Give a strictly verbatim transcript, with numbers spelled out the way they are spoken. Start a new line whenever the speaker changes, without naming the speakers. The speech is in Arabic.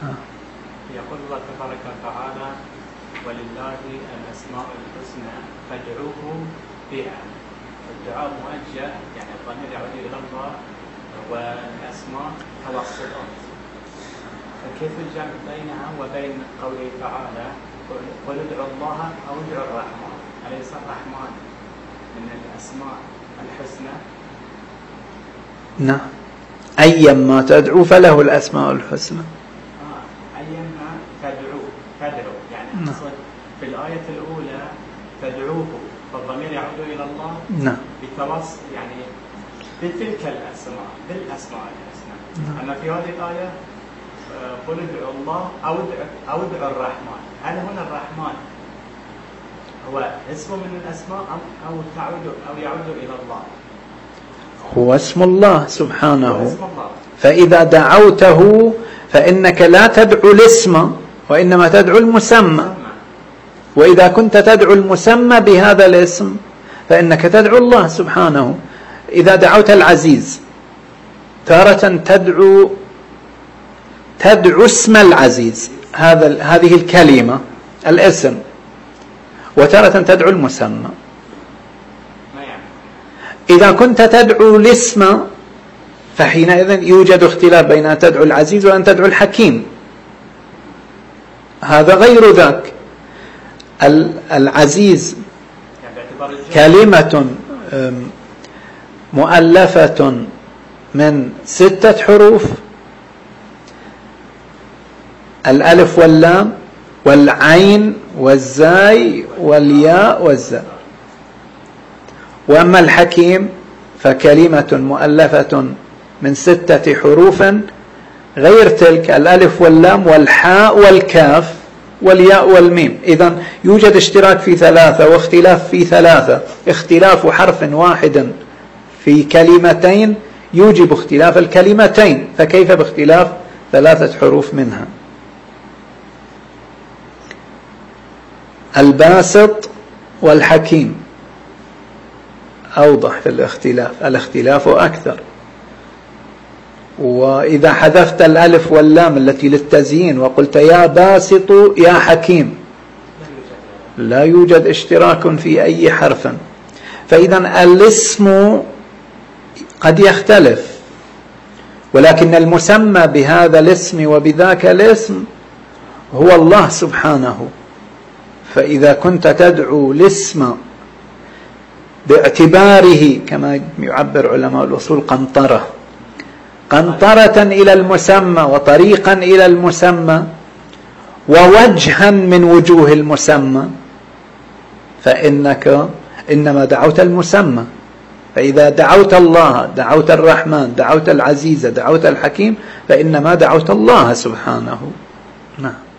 يقول الله تبارك وتعالى ولله الأسماء الحسنى فادعوه بها. الدعاء موجه يعني الضمير يعود إلى الله والأسماء توسطات، فكيف الجمع بينها وبين قوله تعالى قل ادعوا الله أو ادعوا الرحمن؟ أليس الرحمن من الأسماء الحسنى؟
نعم، أيما تدعو فله الأسماء الحسنى.
آه. أيما تدعو تدعو يعني
نعم.
في الآية الأولى تدعوه فالضمير يعود إلى الله
نعم
بتوسط يعني بتلك الأسماء بالأسماء الحسنى.
نعم.
أما في هذه الآية قل ادعوا الله أو ادعوا أو ادعوا الرحمن. هل هنا الرحمن هو اسم من الأسماء أو أو تعود أو يعود إلى الله؟
هو اسم الله سبحانه.
هو اسم الله.
فإذا دعوته فإنك لا تدعو الاسم وإنما تدعو المسمى، وإذا كنت تدعو المسمى بهذا الاسم فإنك تدعو الله سبحانه. إذا دعوت العزيز تارة تدعو تدعو اسم العزيز، هذا هذه الكلمة الاسم، وتارة تدعو المسمى. إذا كنت تدعو الاسم فحينئذ يوجد اختلاف بين أن تدعو العزيز وأن تدعو الحكيم، هذا غير ذاك. العزيز كلمة مؤلفة من ستة حروف، الألف واللام والعين والزاي والياء والزاء. وأما الحكيم فكلمة مؤلفة من ستة حروف غير تلك الألف واللام والحاء والكاف والياء والميم. إذن يوجد اشتراك في ثلاثة واختلاف في ثلاثة. اختلاف حرف واحد في كلمتين يوجب اختلاف الكلمتين، فكيف باختلاف ثلاثة حروف منها؟ الباسط والحكيم أوضح في الاختلاف، الاختلاف أكثر. وإذا حذفت الألف واللام التي للتزيين وقلت يا باسط يا حكيم لا يوجد اشتراك في أي حرف. فإذا الاسم قد يختلف، ولكن المسمى بهذا الاسم وبذاك الاسم هو الله سبحانه. فإذا كنت تدعو الاسم باعتباره كما يعبر علماء الأصول قنطرة قنطرة إلى المسمى وطريقا إلى المسمى ووجها من وجوه المسمى، فإنك إنما دعوت المسمى. فإذا دعوت الله دعوت الرحمن دعوت العزيز دعوت الحكيم فإنما دعوت الله سبحانه. نعم.